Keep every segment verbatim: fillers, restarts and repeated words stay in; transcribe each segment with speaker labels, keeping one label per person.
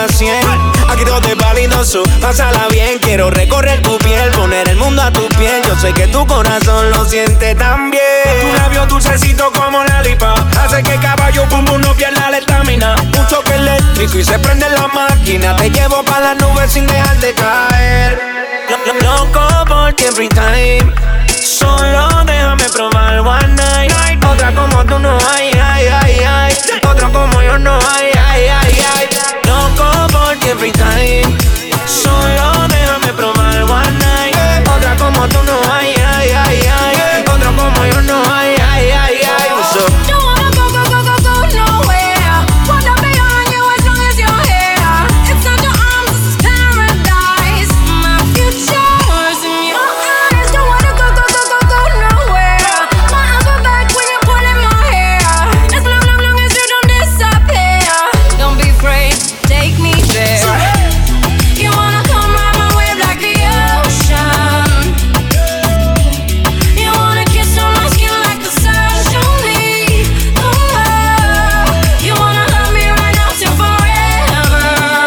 Speaker 1: a cien. Aquí todo es validoso, pásala bien. Quiero recorrer tu piel, poner el mundo a tu piel. Yo sé que tu corazón lo siente también. Tu labio dulcecito como la lipa hace que caballo pum pum no pierda la estamina. Un choque eléctrico y se prende la máquina. Te llevo pa' las nubes sin dejar de caer. Lo, lo, loco por ti every time. Solo déjame probar one night. Otra como tú no hay, ay, ay, ay. Otra como yo no hay, ay, ay, ay. Loco por ti every time. Solo déjame probar one night. Otra como tú no hay, ay, ay, ay. Otra como yo no hay, ay, ay, ay. What's up?
Speaker 2: Don't wanna go, go, go, go, go nowhere. Wanna be on you as long as you're here. It's not your arms, this is paradise. My future's in your eyes. Don't wanna go, go, go, go, go nowhere. My eyes were back when you pulled in my hair. As long, long, long as you don't disappear. Don't be afraid, take me there. You wanna come ride my wave like the ocean. You wanna kiss on my skin like the sun. Show me the world. You wanna love me right now till forever.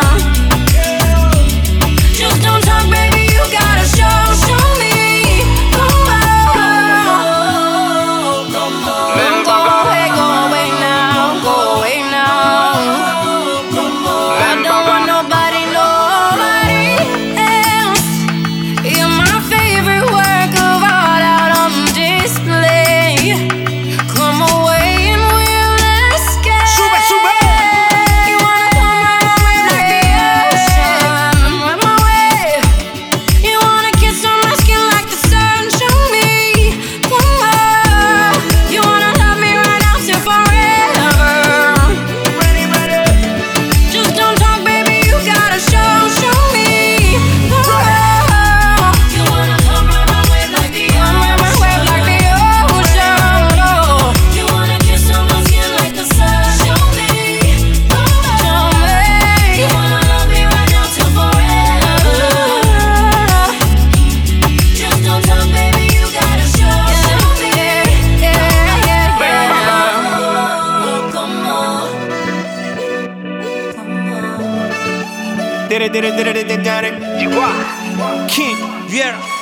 Speaker 2: Just don't talk, baby, you gotta show. Show me the world. Go away, go away now. Go away now. I don't want nobody, nobody else. You're my favorite work of art out on display. Come away and we'll escape.
Speaker 1: Sube, sube.
Speaker 2: You wanna come ride my wave like the ocean. Ride my wave. You wanna kiss on my skin like the sun. Show me the world. You wanna love me right now till forever.
Speaker 1: Ready, ready.
Speaker 2: Just don't talk, baby, you gotta show, show me the world. You wanna come ride my wave like the ocean. Ride my wave like the ocean. Oh. You wanna kiss on my skin like the sun. Show me the world. Show me. You wanna love me right now till forever. Just don't talk, baby, you gotta show, show me. Yeah, yeah, yeah, yeah. Oh, come on. Come on.
Speaker 1: Did it, did it, did it, did it, did it. King, yeah.